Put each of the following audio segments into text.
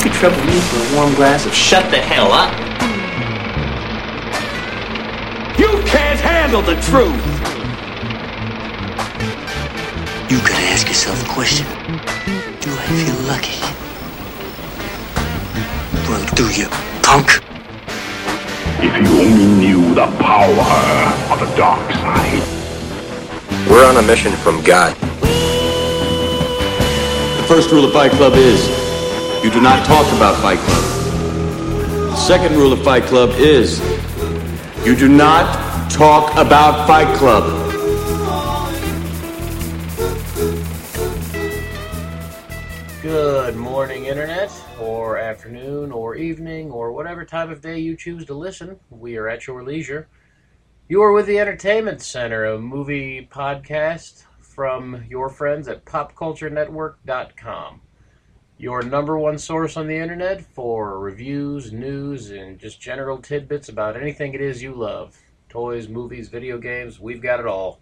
could trouble me for a warm glass of shut the hell up. You can't handle the truth! You gotta ask yourself a question. Do I feel lucky? Well, do you, punk? If you only knew the power of the dark side. We're on a mission from God. The first rule of Fight Club is, you do not talk about Fight Club. The second rule of Fight Club is, you do not talk about Fight Club. Good morning, Internet, or afternoon, or evening, or whatever time of day you choose to listen. We are at your leisure. You are with the Entertainment Center, a movie podcast from your friends at popculturenetwork.com. Your number one source on the Internet for reviews, news, and just general tidbits about anything it is you love. Toys, movies, video games, we've got it all.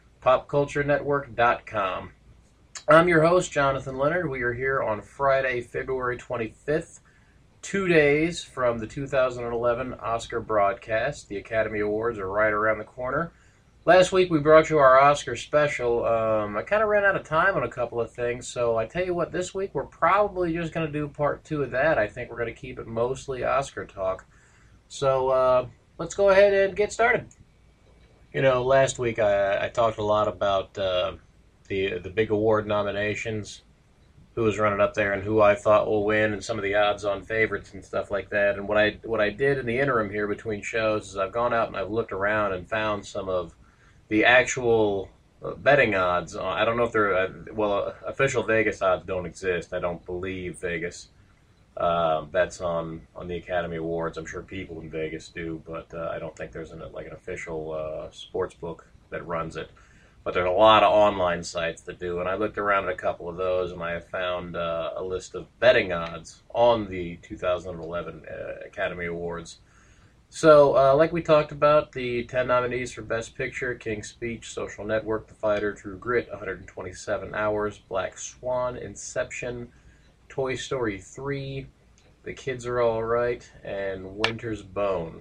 popculturenetwork.com. I'm your host, Jonathan Leonard. We are here on Friday, February 25th, 2 days from the 2011 Oscar broadcast. The Academy Awards are right around the corner. Last week we brought you our Oscar special. I kind of ran out of time on a couple of things, so I tell you what, this week we're probably just going to do part 2 of that. I think we're going to keep it mostly Oscar talk. So let's go ahead and get started. You know, last week I talked a lot about the big award nominations, who was running up there and who I thought will win, and some of the odds-on favorites and stuff like that. And what I did in the interim here between shows is I've gone out and I've looked around and found some of the actual betting odds. I don't know if they're official Vegas odds don't exist. I don't believe Vegas bets on the Academy Awards. I'm sure people in Vegas do, but I don't think there's an official sports book that runs it. But there's a lot of online sites that do, and I looked around at a couple of those, and I have found a list of betting odds on the 2011 Academy Awards. So, like we talked about, the 10 nominees for Best Picture: King's Speech, Social Network, The Fighter, True Grit, 127 Hours, Black Swan, Inception, Toy Story 3, The Kids Are All Right, and Winter's Bone.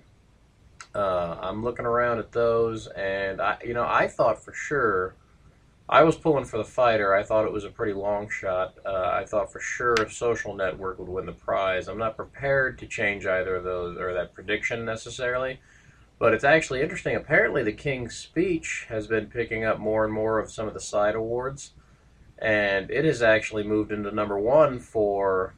I'm looking around at those, and I thought for sure, I was pulling for The Fighter. I thought it was a pretty long shot. I thought for sure Social Network would win the prize. I'm not prepared to change either of those or that prediction necessarily, but it's actually interesting. Apparently, The King's Speech has been picking up more and more of some of the side awards, and it has actually moved into number one for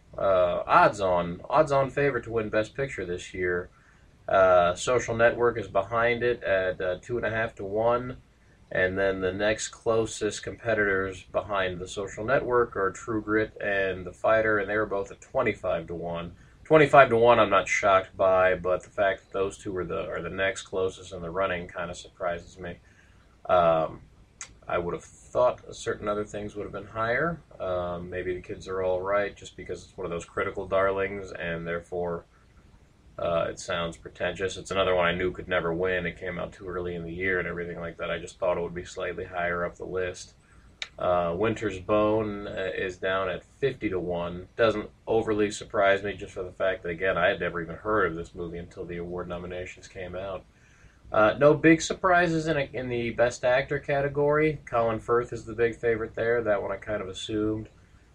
odds-on favorite to win Best Picture this year. Social Network is behind it at 2.5 to 1, and then the next closest competitors behind the Social Network are True Grit and The Fighter, and they were both at 25 to 1. 25 to 1 I'm not shocked by, but the fact that those two are the next closest in the running kind of surprises me. I would have thought certain other things would have been higher. Maybe The Kids Are All Right, just because it's one of those critical darlings, and therefore it sounds pretentious. It's another one I knew could never win. It came out too early in the year and everything like that. I just thought it would be slightly higher up the list. Winter's Bone is down at 50 to 1. Doesn't overly surprise me, just for the fact that, again, I had never even heard of this movie until the award nominations came out. No big surprises in the Best Actor category. Colin Firth is the big favorite there. That one I kind of assumed.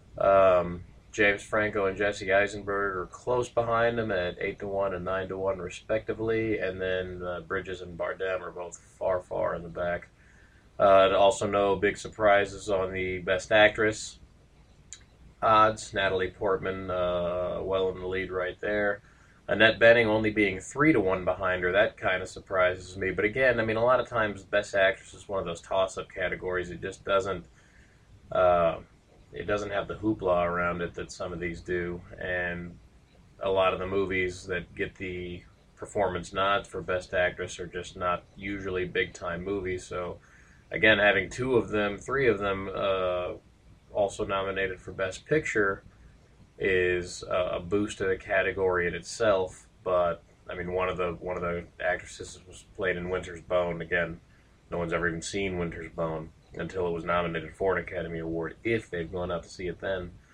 James Franco and Jesse Eisenberg are close behind him at 8 to 1 and 9 to 1 respectively, and then Bridges and Bardem are both far in the back. Also, no big surprises on the Best Actress odds. Natalie Portman well in the lead right there. Annette Bening only being 3 to 1 behind her. That kind of surprises me. But again, I mean, a lot of times Best Actress is one of those toss-up categories. It just doesn't. It doesn't have the hoopla around it that some of these do, and a lot of the movies that get the performance nods for Best Actress are just not usually big-time movies. So, again, having three of them also nominated for Best Picture is a boost to the category in itself. But I mean, one of the actresses was played in Winter's Bone. Again, no one's ever even seen Winter's Bone until it was nominated for an Academy Award, if they've gone out to see it then.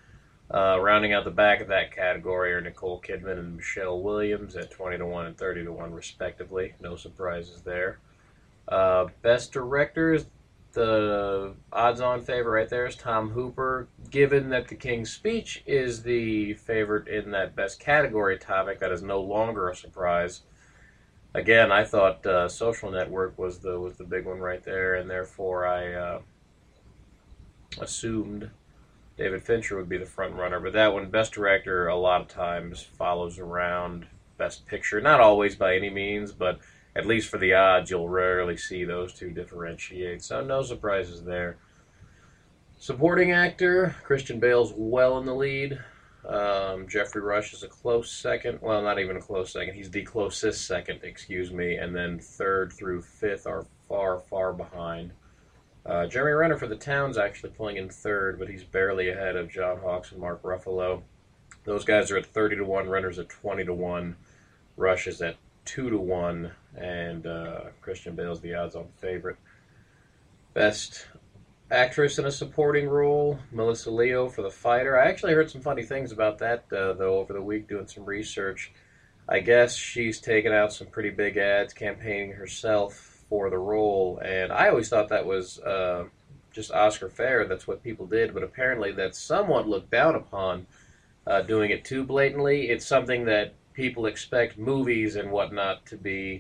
Rounding out the back of that category are Nicole Kidman and Michelle Williams at 20-1 and 30-1 respectively. No surprises there. Best directors, the odds-on favorite right there is Tom Hooper. Given that The King's Speech is the favorite in that best category topic, that is no longer a surprise. Again, I thought Social Network was the big one right there, and therefore I assumed David Fincher would be the front runner. But that one, Best Director, a lot of times follows around Best Picture. Not always by any means, but at least for the odds, you'll rarely see those two differentiate. So no surprises there. Supporting actor, Christian Bale's well in the lead. Jeffrey Rush is a close second. Well, not even a close second. He's the closest second, excuse me. And then third through fifth are far, far behind. Jeremy Renner for The Town's actually pulling in third, but he's barely ahead of John Hawkes and Mark Ruffalo. Those guys are at 30-1. Renner's at 20-1. Rush is at 2-1. And Christian Bale's the odds-on favorite. Best actress in a supporting role, Melissa Leo for The Fighter. I actually heard some funny things about that, though, over the week doing some research. I guess she's taken out some pretty big ads campaigning herself for the role, and I always thought that was just Oscar fair. That's what people did, but apparently that's somewhat looked down upon, doing it too blatantly. It's something that people expect movies and whatnot to be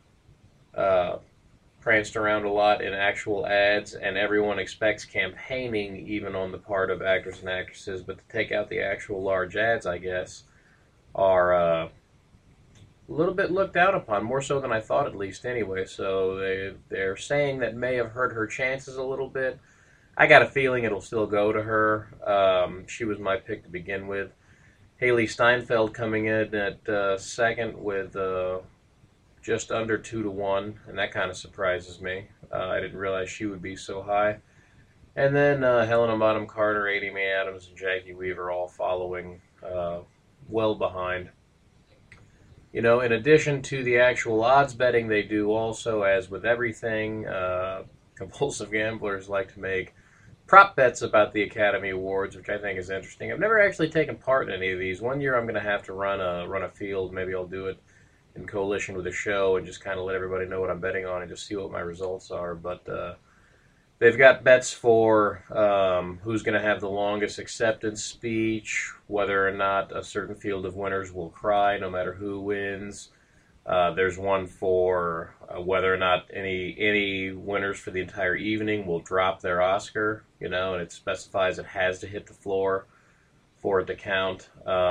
pranced around a lot in actual ads, and everyone expects campaigning even on the part of actors and actresses, but to take out the actual large ads, I guess, are a little bit looked down upon, more so than I thought at least anyway. So they're saying that may have hurt her chances a little bit. I got a feeling it'll still go to her. She was my pick to begin with. Haley Steinfeld coming in at second with just under 2-1, and that kind of surprises me. I didn't realize she would be so high. And then Helena Bonham Carter, Amy Adams, and Jackie Weaver all following well behind. You know, in addition to the actual odds betting, they do also, as with everything, compulsive gamblers like to make prop bets about the Academy Awards, which I think is interesting. I've never actually taken part in any of these. One year I'm going to have to run a field. Maybe I'll do it in coalition with a show and just kind of let everybody know what I'm betting on and just see what my results are. But they've got bets for who's going to have the longest acceptance speech, whether or not a certain field of winners will cry no matter who wins. There's one for whether or not any winners for the entire evening will drop their Oscar, and it specifies it has to hit the floor for it to count.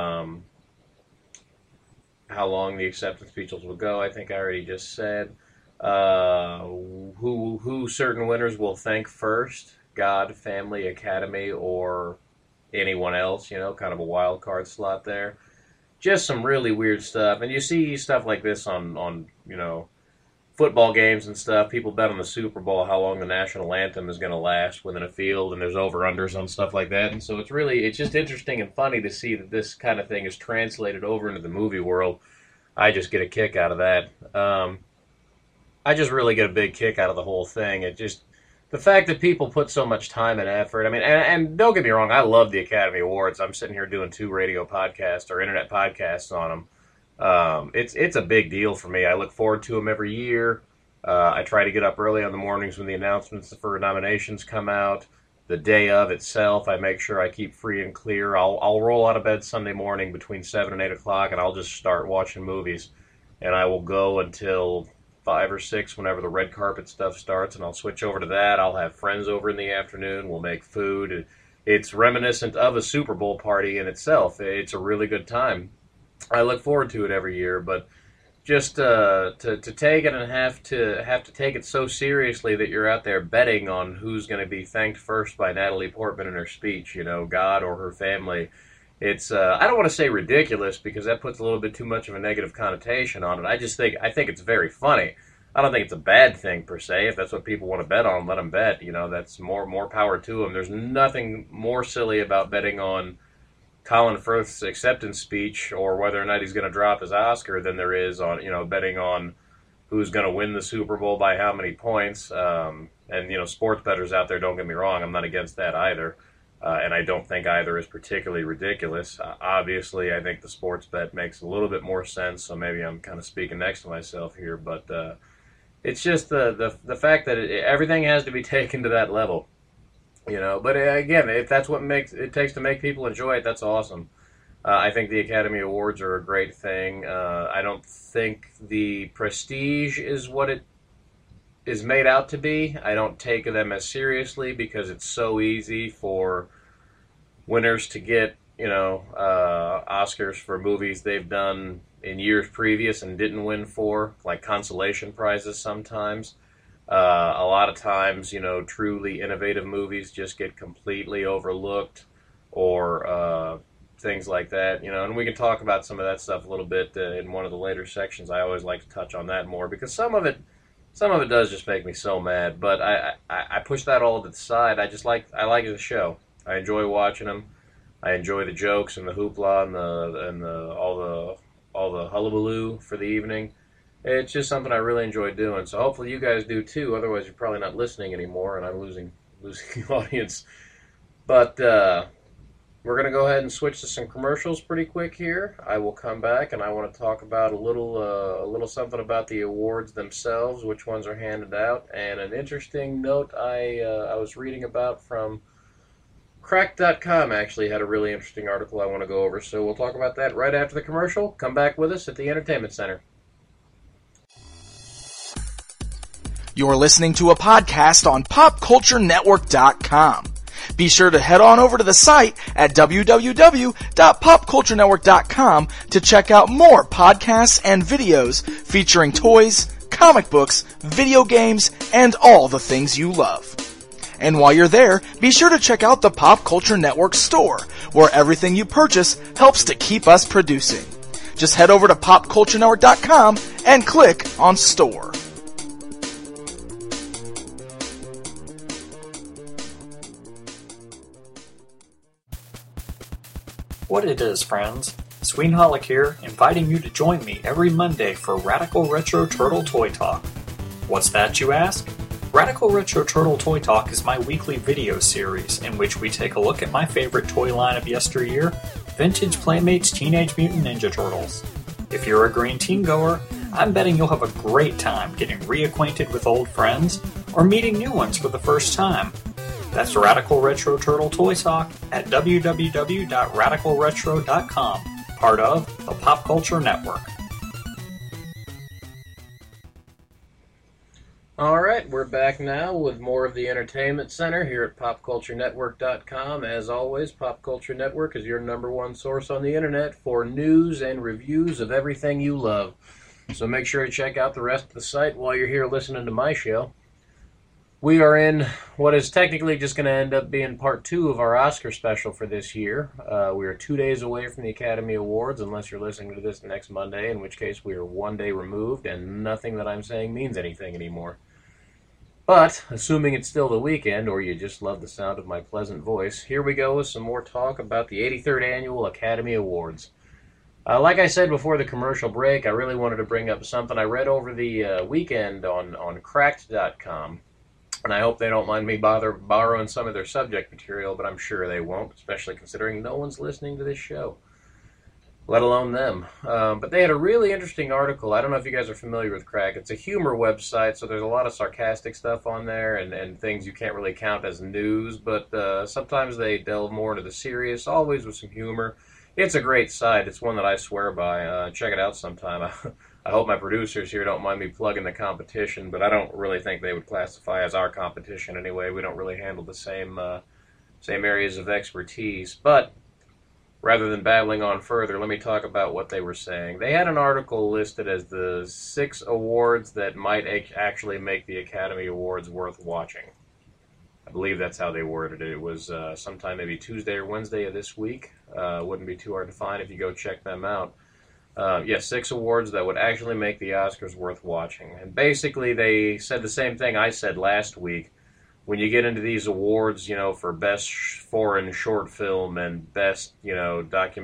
How long the acceptance speeches will go, I think I already just said. Who certain winners will thank first, God, family, Academy, or anyone else, kind of a wild card slot there. Just some really weird stuff. And you see stuff like this on football games and stuff. People bet on the Super Bowl how long the national anthem is going to last within a field, and there's over-unders on stuff like that. And so it's just interesting and funny to see that this kind of thing is translated over into the movie world. I just get a kick out of that. I just really get a big kick out of the whole thing. The fact that people put so much time and effort. I mean, and don't get me wrong, I love the Academy Awards. I'm sitting here doing 2 radio podcasts or internet podcasts on them. It's a big deal for me. I look forward to them every year. I try to get up early on the mornings when the announcements for nominations come out. The day of itself, I make sure I keep free and clear. I'll roll out of bed Sunday morning between 7 and 8 o'clock, and I'll just start watching movies. And I will go until 5 or 6 whenever the red carpet stuff starts, and I'll switch over to that. I'll have friends over in the afternoon. We'll make food. It's reminiscent of a Super Bowl party in itself. It's a really good time. I look forward to it every year, but just to take it and have to take it so seriously that you're out there betting on who's going to be thanked first by Natalie Portman in her speech, God or her family. It's I don't want to say ridiculous because that puts a little bit too much of a negative connotation on it. I think it's very funny. I don't think it's a bad thing per se. If that's what people want to bet on, let them bet. That's more power to them. There's nothing more silly about betting on Colin Firth's acceptance speech or whether or not he's going to drop his Oscar than there is on betting on who's going to win the Super Bowl by how many points. And sports bettors out there, don't get me wrong, I'm not against that either. And I don't think either is particularly ridiculous. Obviously, I think the sports bet makes a little bit more sense, so maybe I'm kind of speaking next to myself here, but it's just the fact that everything has to be taken to that level, you know. But again, if that's what it takes to make people enjoy it, that's awesome. I think the Academy Awards are a great thing. I don't think the prestige is what it is made out to be. I don't take them as seriously because it's so easy for winners to get, Oscars for movies they've done in years previous and didn't win for, like consolation prizes sometimes. A lot of times, truly innovative movies just get completely overlooked, or things like that, and we can talk about some of that stuff a little bit in one of the later sections. I always like to touch on that more because some of it does just make me so mad, but I push that all to the side. I like the show. I enjoy watching them. I enjoy the jokes and the hoopla and all the hullabaloo for the evening. It's just something I really enjoy doing. So hopefully you guys do too. Otherwise, you're probably not listening anymore, and I'm losing the audience. But we're going to go ahead and switch to some commercials pretty quick here. I will come back, and I want to talk about a little something about the awards themselves, which ones are handed out, and an interesting note I was reading about from Cracked.com actually had a really interesting article I want to go over. So we'll talk about that right after the commercial. Come back with us at the Entertainment Center. You're listening to a podcast on PopCultureNetwork.com. Be sure to head on over to the site at www.popculturenetwork.com to check out more podcasts and videos featuring toys, comic books, video games, and all the things you love. And while you're there, be sure to check out the Pop Culture Network store, where everything you purchase helps to keep us producing. Just head over to popculturenetwork.com and click on store. What it is, friends. Sweenholic here, inviting you to join me every Monday for Radical Retro Turtle Toy Talk. What's that, you ask? Radical Retro Turtle Toy Talk is my weekly video series in which we take a look at my favorite toy line of yesteryear, Vintage Playmates Teenage Mutant Ninja Turtles. If you're a green teen goer, I'm betting you'll have a great time getting reacquainted with old friends or meeting new ones for the first time. That's Radical Retro Turtle Toy Talk at www.radicalretro.com, part of the Pop Culture Network. Alright, we're back now with more of the Entertainment Center here at PopCultureNetwork.com. As always, Pop Culture Network is your number one source on the internet for news and reviews of everything you love. So make sure to check out the rest of the site while you're here listening to my show. We are in what is technically just going to end up being part 2 of our Oscar special for this year. We are 2 days away from the Academy Awards, unless you're listening to this next Monday, in which case we are 1 day removed, and nothing that I'm saying means anything anymore. But, assuming it's still the weekend, or you just love the sound of my pleasant voice, here we go with some more talk about the 83rd Annual Academy Awards. Like I said before the commercial break, I really wanted to bring up something I read over the weekend on Cracked.com. And I hope they don't mind me borrowing some of their subject material, but I'm sure they won't, especially considering no one's listening to this show, let alone them. But they had a really interesting article. I don't know if you guys are familiar with Crack. It's a humor website, so there's a lot of sarcastic stuff on there and things you can't really count as news, but sometimes they delve more into the serious, always with some humor. It's a great site. It's one that I swear by. Check it out sometime. I hope my producers here don't mind me plugging the competition, but I don't really think they would classify as our competition anyway. We don't really handle the same areas of expertise. But rather than babbling on further, let me talk about what they were saying. They had an article listed as the 6 awards that might actually make the Academy Awards worth watching. I believe that's how they worded it. It was sometime maybe Tuesday or Wednesday of this week. Wouldn't be too hard to find if you go check them out. 6 awards that would actually make the Oscars worth watching. And basically they said the same thing I said last week. When you get into these awards, for best foreign short film and best,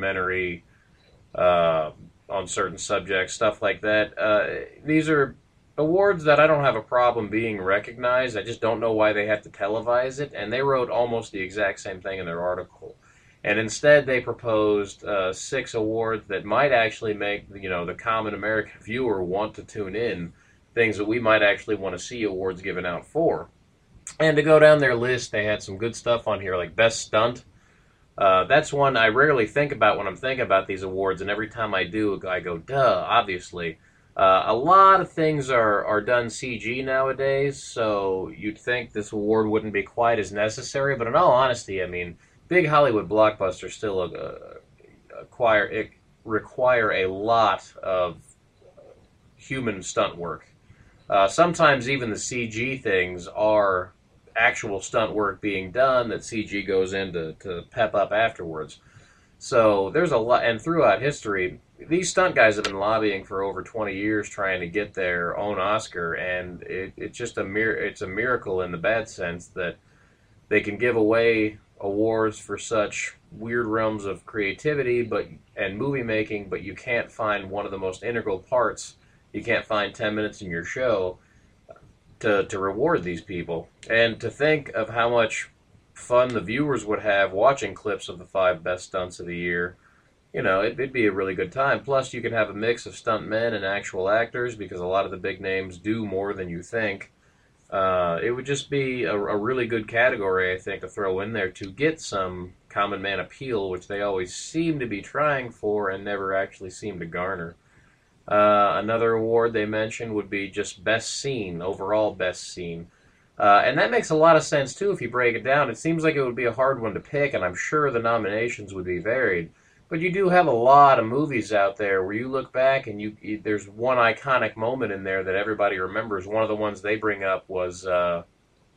documentary on certain subjects, stuff like that, these are awards that I don't have a problem being recognized. I just don't know why they have to televise it. And they wrote almost the exact same thing in their article. And instead, they proposed 6 awards that might actually make the common American viewer want to tune in. Things that we might actually want to see awards given out for. And to go down their list, they had some good stuff on here, like Best Stunt. That's one I rarely think about when I'm thinking about these awards, and every time I do, I go, duh, obviously. A lot of things are done CG nowadays, so you'd think this award wouldn't be quite as necessary, but in all honesty, I mean, big Hollywood blockbusters still require a lot of human stunt work. Sometimes even the CG things are actual stunt work being done that CG goes in to pep up afterwards. So there's a lot, and throughout history, these stunt guys have been lobbying for over 20 years trying to get their own Oscar, and it's just a miracle in the bad sense that they can give away awards for such weird realms of creativity and movie making, but you can't find one of the most integral parts. You can't find 10 minutes in your show to reward these people. And to think of how much fun the viewers would have watching clips of the 5 best stunts of the year, it'd be a really good time. Plus, you can have a mix of stunt men and actual actors, because a lot of the big names do more than you think. It would just be a really good category, I think, to throw in there to get some common man appeal, which they always seem to be trying for and never actually seem to garner. Another award they mentioned would be just Best Scene, overall Best Scene. And that makes a lot of sense, too, if you break it down. It seems like it would be a hard one to pick, and I'm sure the nominations would be varied. But you do have a lot of movies out there where you look back and there's one iconic moment in there that everybody remembers. One of the ones they bring up was the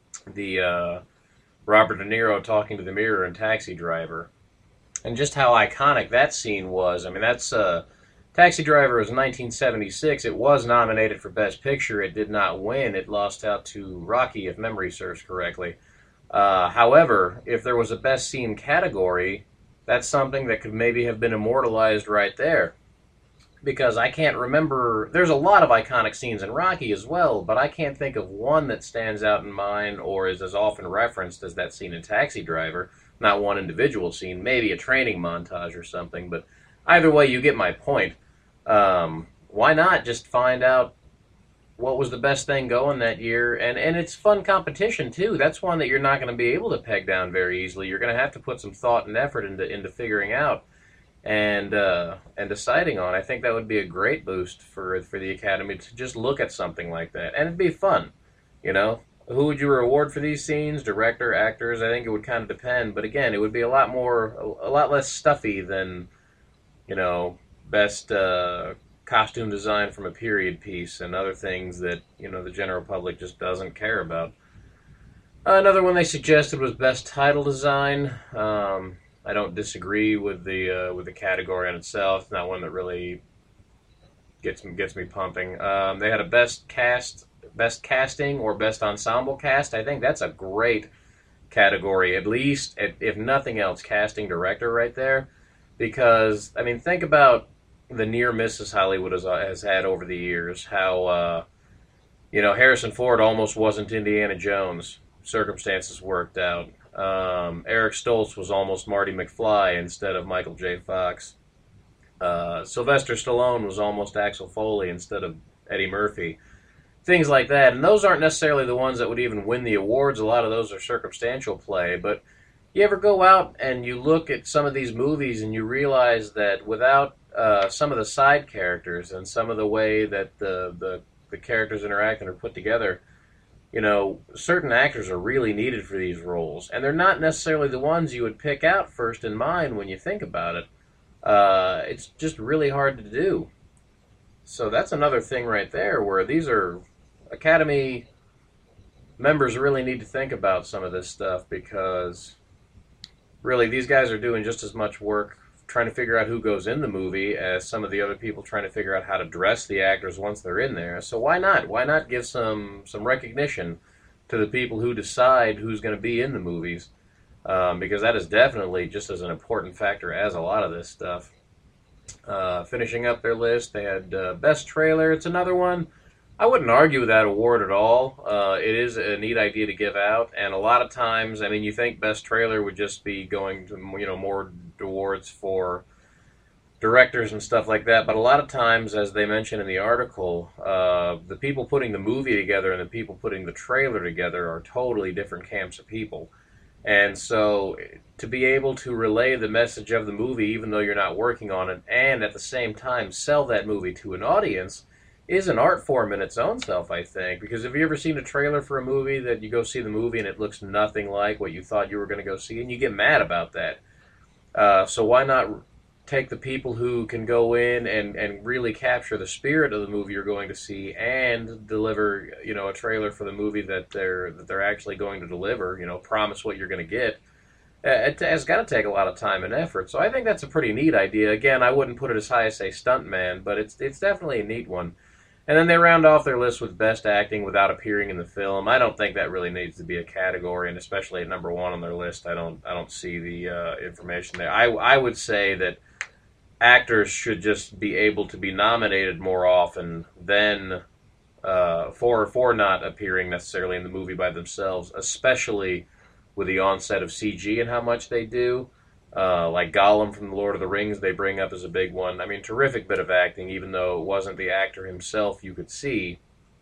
Robert De Niro talking to the mirror in Taxi Driver. And just how iconic that scene was. I mean, that's... Taxi Driver was 1976. It was nominated for Best Picture. It did not win. It lost out to Rocky, if memory serves correctly. However, if there was a Best Scene category, that's something that could maybe have been immortalized right there. Because I can't remember... There's a lot of iconic scenes in Rocky as well, but I can't think of one that stands out in mind or is as often referenced as that scene in Taxi Driver. Not one individual scene, maybe a training montage or something, but either way, you get my point. Why not just find out what was the best thing going that year? And it's fun competition, too. That's one that you're not going to be able to peg down very easily. You're going to have to put some thought and effort into figuring out and deciding on. I think that would be a great boost for the Academy to just look at something like that. And it'd be fun, Who would you reward for these scenes? Director, actors? I think it would kind of depend. But again, it would be a lot less stuffy than, best costume design from a period piece and other things that, the general public just doesn't care about. Another one they suggested was best title design. I don't disagree with the category on itself. It's not one that really gets me pumping. They had a best casting or best ensemble cast. I think that's a great category, at least, if nothing else, casting director right there. Because, I mean, think about the near misses Hollywood has had over the years. How, Harrison Ford almost wasn't Indiana Jones. Circumstances worked out. Eric Stoltz was almost Marty McFly instead of Michael J. Fox. Sylvester Stallone was almost Axel Foley instead of Eddie Murphy. Things like that. And those aren't necessarily the ones that would even win the awards. A lot of those are circumstantial play. But you ever go out and you look at some of these movies and you realize that without some of the side characters and some of the way that the characters interact and are put together, certain actors are really needed for these roles. And they're not necessarily the ones you would pick out first in mind when you think about it. It's just really hard to do. So that's another thing right there where these are Academy members really need to think about some of this stuff, because really these guys are doing just as much work trying to figure out who goes in the movie as some of the other people trying to figure out how to dress the actors once they're in there. So why not? Why not give some recognition to the people who decide who's going to be in the movies? Because that is definitely just as an important factor as a lot of this stuff. Finishing up their list, they had Best Trailer. It's another one I wouldn't argue with that award at all. It is a neat idea to give out, and a lot of times, I mean, you think Best Trailer would just be going to, more awards for directors and stuff like that, but a lot of times, as they mentioned in the article, the people putting the movie together and the people putting the trailer together are totally different camps of people. And so to be able to relay the message of the movie, even though you're not working on it, and at the same time sell that movie to an audience, is an art form in its own self, I think. Because have you ever seen a trailer for a movie that you go see the movie and it looks nothing like what you thought you were going to go see, and you get mad about that? So why not take the people who can go in and really capture the spirit of the movie you're going to see and deliver, a trailer for the movie that they're actually going to deliver, promise what you're going to get. It has got to take a lot of time and effort. So I think that's a pretty neat idea. Again, I wouldn't put it as high as, say, Stuntman, but it's definitely a neat one. And then they round off their list with Best Acting Without Appearing in the Film. I don't think that really needs to be a category, and especially at number 1 on their list, I don't see the information there. I would say that actors should just be able to be nominated more often than for not appearing necessarily in the movie by themselves, especially with the onset of CG and how much they do. Like Gollum from The Lord of the Rings, they bring up as a big one. I mean, terrific bit of acting, even though it wasn't the actor himself you could see.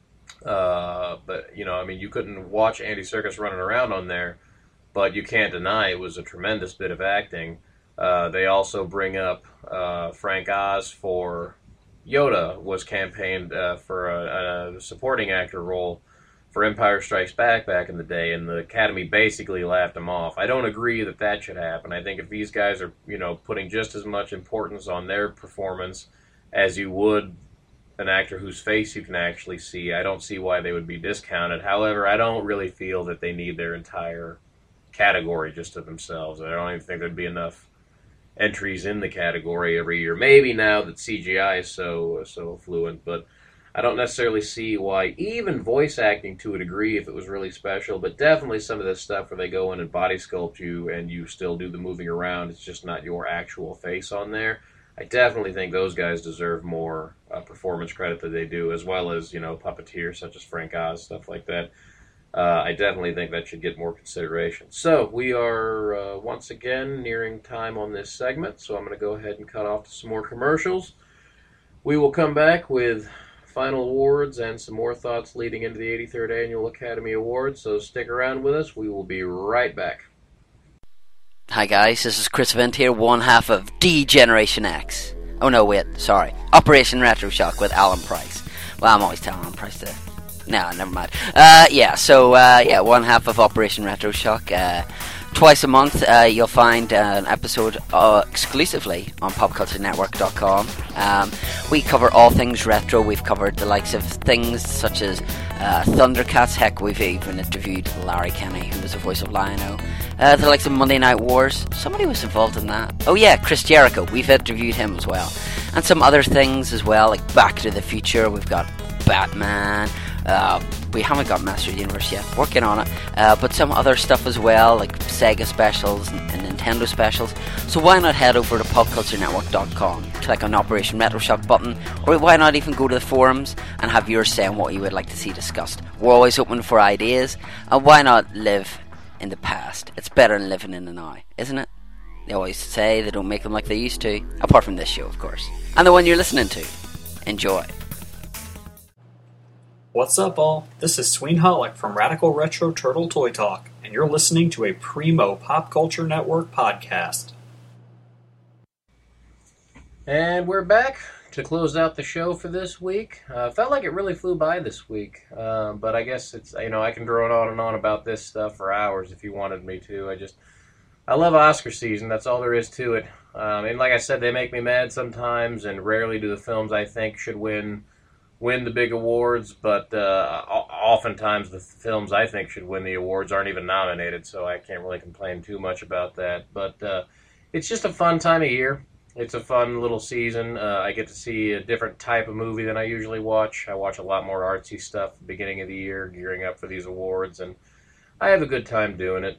But, you couldn't watch Andy Serkis running around on there, but you can't deny it was a tremendous bit of acting. They also bring up Frank Oz for Yoda, was campaigned for a supporting actor role for Empire Strikes Back in the day, and the Academy basically laughed him off. I don't agree that should happen. I think if these guys are, putting just as much importance on their performance as you would an actor whose face you can actually see, I don't see why they would be discounted. However, I don't really feel that they need their entire category just to themselves. I don't even think there'd be enough entries in the category every year. Maybe now that CGI is so fluent, but I don't necessarily see why even voice acting to a degree if it was really special, but definitely some of this stuff where they go in and body sculpt you and you still do the moving around, it's just not your actual face on there. I definitely think those guys deserve more performance credit than they do, as well as, puppeteers such as Frank Oz, stuff like that. I definitely think that should get more consideration. So we are once again nearing time on this segment, so I'm going to go ahead and cut off to some more commercials. We will come back with final awards and some more thoughts leading into the 83rd Annual Academy Awards, so stick around with us. We will be right back. Hi guys, this is Chris Vint here, one half of D-Generation X. Oh no, wait, sorry. Operation Retroshock with Alan Price. Well, I'm always telling Alan Price to... No, never mind. One half of Operation Retroshock. Twice a month, you'll find an episode exclusively on popculturenetwork.com. We cover all things retro. We've covered the likes of things such as Thundercats. Heck, we've even interviewed Larry Kenny, who was the voice of Lion-O. The likes of Monday Night Wars. Somebody was involved in that. Oh yeah, Chris Jericho. We've interviewed him as well. And some other things as well, like Back to the Future. We've got Batman. We haven't got Master of the Universe yet, working on it, but some other stuff as well, like Sega specials and Nintendo specials. So why not head over to popculturenetwork.com, click on the Operation Retroshock button, or why not even go to the forums and have yours say what you would like to see discussed. We're always open for ideas, and why not live in the past? It's better than living in the now, isn't it? They always say they don't make them like they used to, apart from this show, of course, and the one you're listening to. Enjoy. What's up, all? This is Sweenholic from Radical Retro Turtle Toy Talk, and you're listening to a primo Pop Culture Network podcast. And we're back to close out the show for this week. Felt like it really flew by this week, but I guess it's, I can drone on and on about this stuff for hours if you wanted me to. I love Oscar season. That's all there is to it. And like I said, they make me mad sometimes, and rarely do the films I think should win the big awards, but oftentimes the films I think should win the awards aren't even nominated, so I can't really complain too much about that. But it's just a fun time of year. It's a fun little season. I get to see a different type of movie than I usually watch. I watch a lot more artsy stuff at the beginning of the year, gearing up for these awards, and I have a good time doing it.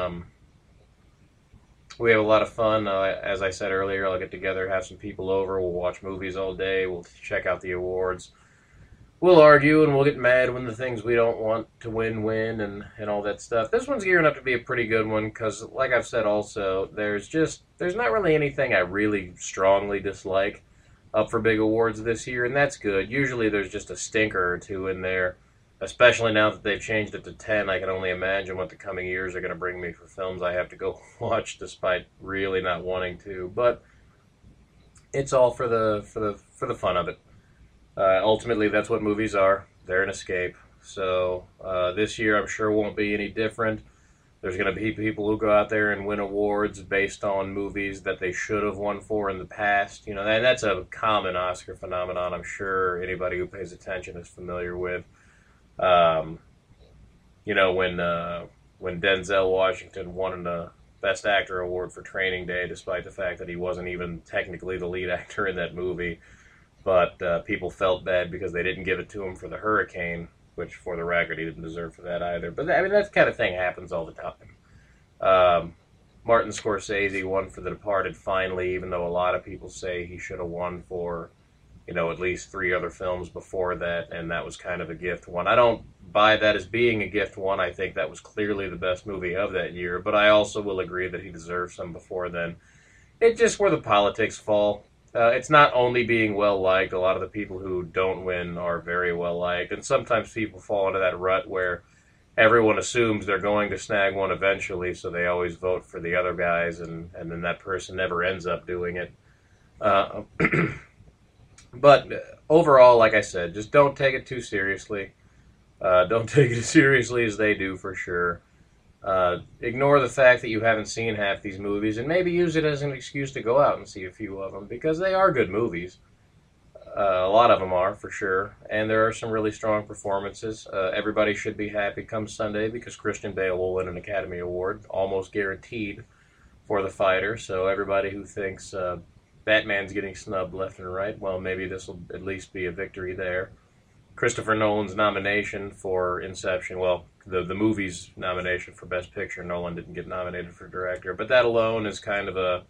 We have a lot of fun. As I said earlier, I'll get together, have some people over, we'll watch movies all day, we'll check out the awards. we'll argue and we'll get mad when the things we don't want to win and all that stuff. This one's gearing up to be a pretty good one because, like I've said also, there's not really anything I really strongly dislike up for big awards this year, and that's good. Usually there's just a stinker or two in there, especially now that they've changed it to 10. I can only imagine what the coming years are going to bring me for films I have to go watch despite really not wanting to, but it's all for the fun of it. Ultimately, that's what movies are. They're an escape. So this year, I'm sure won't be any different. There's going to be people who go out there and win awards based on movies that they should have won for in the past. You know, and that's a common Oscar phenomenon. I'm sure anybody who pays attention is familiar with. You know, when Denzel Washington won the Best Actor award for Training Day, despite the fact that he wasn't even technically the lead actor in that movie. But people felt bad because they didn't give it to him for The Hurricane, which, for the record, he didn't deserve for that either. But, I mean, that kind of thing happens all the time. Martin Scorsese won for The Departed finally, even though a lot of people say he should have won for, you know, at least 3 other films before that, and that was kind of a gift one. I don't buy that as being a gift one. I think that was clearly the best movie of that year, but I also will agree that he deserved some before then. It's just where the politics fall. It's not only being well-liked. A lot of the people who don't win are very well-liked, and sometimes people fall into that rut where everyone assumes they're going to snag one eventually, so they always vote for the other guys, and then that person never ends up doing it. But overall, like I said, just don't take it too seriously. Don't take it as seriously as they do, for sure. Ignore the fact that you haven't seen half these movies, and maybe use it as an excuse to go out and see a few of them, because they are good movies. A lot of them are, for sure, and there are some really strong performances. Everybody should be happy come Sunday, because Christian Bale will win an Academy Award, almost guaranteed, for The Fighter. So everybody who thinks Batman's getting snubbed left and right, well, maybe this will at least be a victory there. Christopher Nolan's nomination for Inception, well, the movie's nomination for Best Picture, Nolan didn't get nominated for Director, but that alone is kind of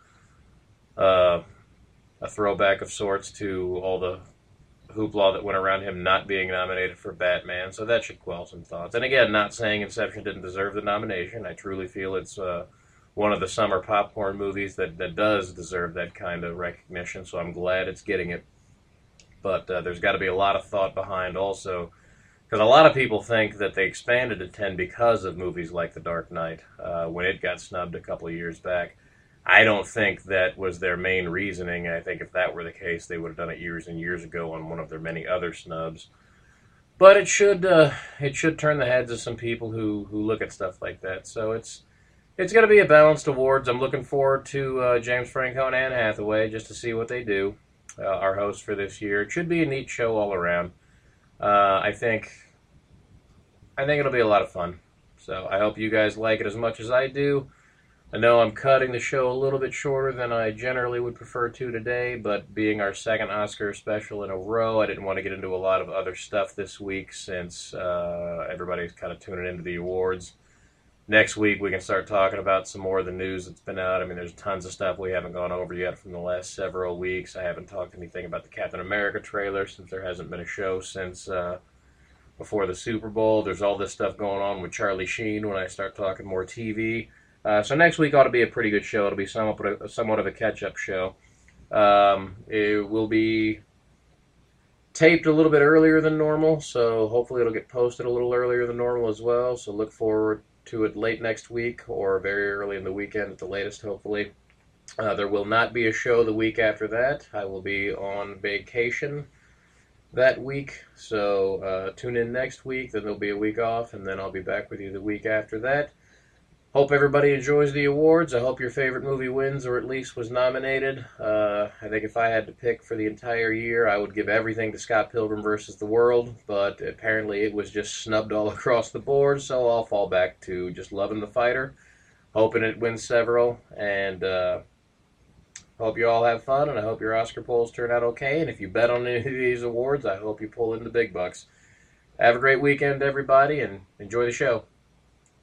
a throwback of sorts to all the hoopla that went around him not being nominated for Batman, so that should quell some thoughts. And again, not saying Inception didn't deserve the nomination. I truly feel it's one of the summer popcorn movies that does deserve that kind of recognition, so I'm glad it's getting it. But there's got to be a lot of thought behind also, because a lot of people think that they expanded to 10 because of movies like The Dark Knight, when it got snubbed a couple of years back. I don't think that was their main reasoning. I think if that were the case, they would have done it years and years ago on one of their many other snubs. But it should turn the heads of some people who look at stuff like that. So it's going to be a balanced awards. I'm looking forward to James Franco and Anne Hathaway just to see what they do. Our host for this year. It should be a neat show all around. I think it'll be a lot of fun. So I hope you guys like it as much as I do. I know I'm cutting the show a little bit shorter than I generally would prefer to today, but being our second Oscar special in a row, I didn't want to get into a lot of other stuff this week since everybody's kind of tuning into the awards. Next week, we can start talking about some more of the news that's been out. I mean, there's tons of stuff we haven't gone over yet from the last several weeks. I haven't talked anything about the Captain America trailer since there hasn't been a show since before the Super Bowl. There's all this stuff going on with Charlie Sheen when I start talking more TV. So next week ought to be a pretty good show. It'll be somewhat of a catch-up show. It will be taped a little bit earlier than normal, so hopefully it'll get posted a little earlier than normal as well. So look forward to it late next week or very early in the weekend at the latest, hopefully. There will not be a show the week after that. I will be on vacation that week, so tune in next week. Then there'll be a week off, and then I'll be back with you the week after that. Hope everybody enjoys the awards. I hope your favorite movie wins or at least was nominated. I think if I had to pick for the entire year, I would give everything to Scott Pilgrim vs. the World, but apparently it was just snubbed all across the board, so I'll fall back to just loving The Fighter, hoping it wins several, and hope you all have fun, and I hope your Oscar polls turn out okay, and if you bet on any of these awards, I hope you pull in the big bucks. Have a great weekend, everybody, and enjoy the show.